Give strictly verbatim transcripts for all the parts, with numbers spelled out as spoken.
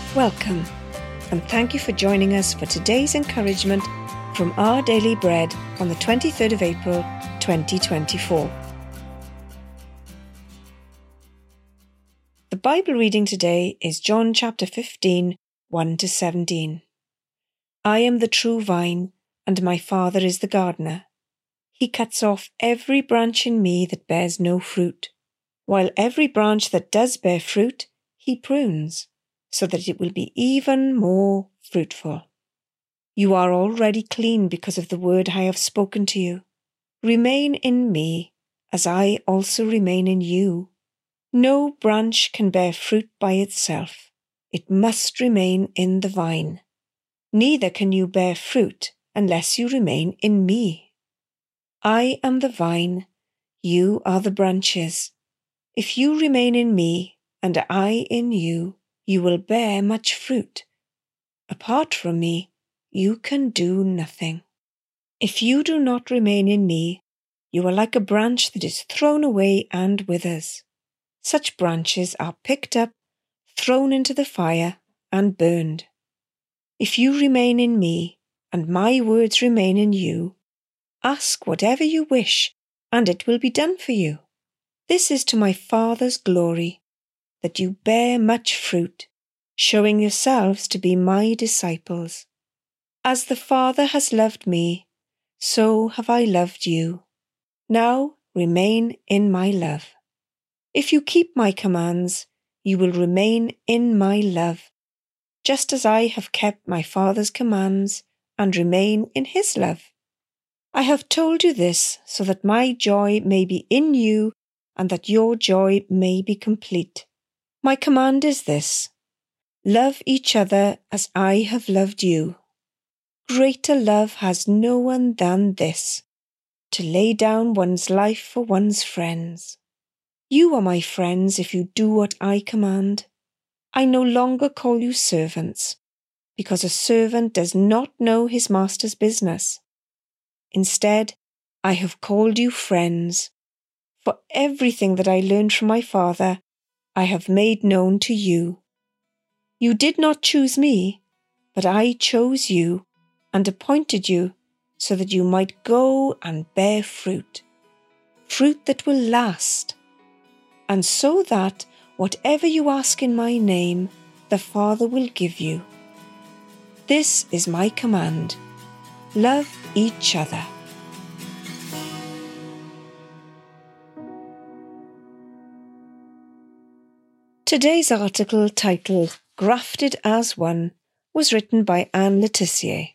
Welcome, and thank you for joining us for today's encouragement from Our Daily Bread on the twenty-third of April, twenty twenty-four. The Bible reading today is John chapter fifteen, one to seventeen. I am the true vine, and my Father is the gardener. He cuts off every branch in me that bears no fruit, while every branch that does bear fruit, he prunes, so that it will be even more fruitful. You are already clean because of the word I have spoken to you. Remain in me, as I also remain in you. No branch can bear fruit by itself. It must remain in the vine. Neither can you bear fruit unless you remain in me. I am the vine, you are the branches. If you remain in me, and I in you, you will bear much fruit. Apart from me, you can do nothing. If you do not remain in me, you are like a branch that is thrown away and withers. Such branches are picked up, thrown into the fire, and burned. If you remain in me, and my words remain in you, ask whatever you wish, and it will be done for you. This is to my Father's glory, that you bear much fruit, showing yourselves to be my disciples. As the Father has loved me, so have I loved you. Now remain in my love. If you keep my commands, you will remain in my love, just as I have kept my Father's commands and remain in his love. I have told you this so that my joy may be in you and that your joy may be complete. My command is this: love each other as I have loved you. Greater love has no one than this, to lay down one's life for one's friends. You are my friends if you do what I command. I no longer call you servants, because a servant does not know his master's business. Instead, I have called you friends, for everything that I learned from my Father, I have made known to you. You did not choose me, but I chose you and appointed you so that you might go and bear fruit, fruit that will last, and so that whatever you ask in my name, the Father will give you. This is my command: love each other. Today's article, titled Grafted as One, was written by Anne Letitia.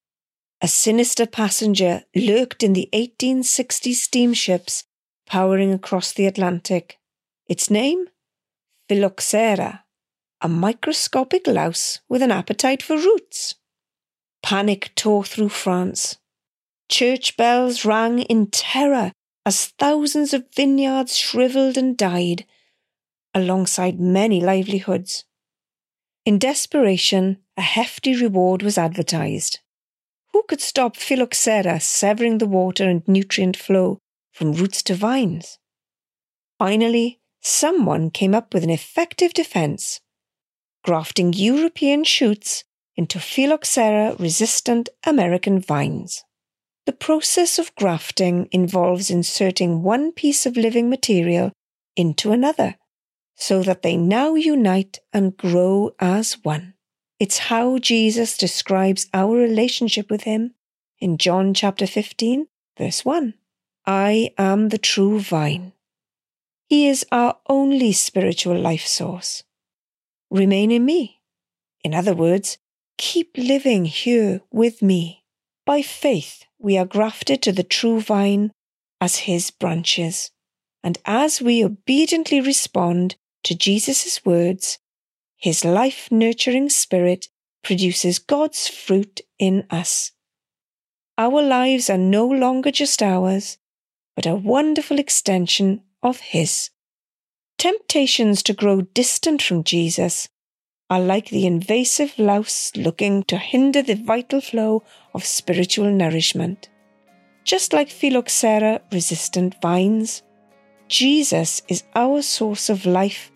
A sinister passenger lurked in the eighteen sixty steamships powering across the Atlantic. Its name? Phylloxera, a microscopic louse with an appetite for roots. Panic tore through France. Church bells rang in terror as thousands of vineyards shriveled and died, alongside many livelihoods. In desperation, a hefty reward was advertised. Who could stop Phylloxera severing the water and nutrient flow from roots to vines? Finally, someone came up with an effective defense: grafting European shoots into Phylloxera-resistant American vines. The process of grafting involves inserting one piece of living material into another, so that they now unite and grow as one. It's how Jesus describes our relationship with him in John chapter fifteen, verse one. I am the true vine. He is our only spiritual life source. Remain in me. In other words, keep living here with me. By faith, we are grafted to the true vine as his branches. And as we obediently respond to Jesus' words, his life-nurturing spirit produces God's fruit in us. Our lives are no longer just ours, but a wonderful extension of his. Temptations to grow distant from Jesus are like the invasive louse looking to hinder the vital flow of spiritual nourishment. Just like Phylloxera-resistant vines, Jesus is our source of life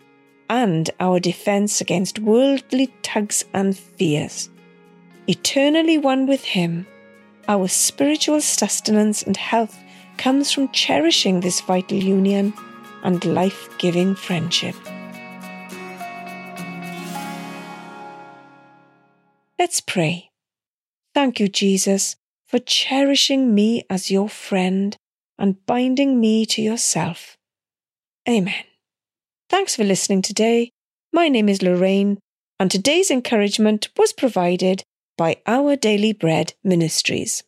and our defence against worldly tugs and fears. Eternally one with Him, our spiritual sustenance and health comes from cherishing this vital union and life-giving friendship. Let's pray. Thank you, Jesus, for cherishing me as your friend and binding me to yourself. Amen. Thanks for listening today. My name is Lorraine, and today's encouragement was provided by Our Daily Bread Ministries.